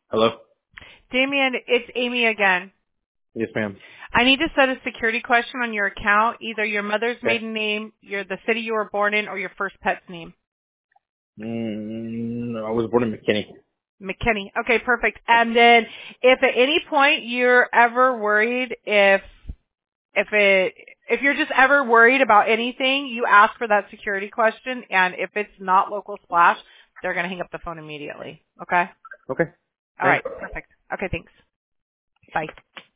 Hello? Damien, it's Amy again. Yes, ma'am. I need to set a security question on your account, either your mother's Okay. maiden name, the city you were born in, or your first pet's name. I was born in McKinney. McKinney. Okay, perfect. And then if at any point you're ever worried if you're just ever worried about anything, you ask for that security question, and if it's not local splash, they're going to hang up the phone immediately. Okay? Okay. All right, Thanks. perfect. Okay, thanks. Bye.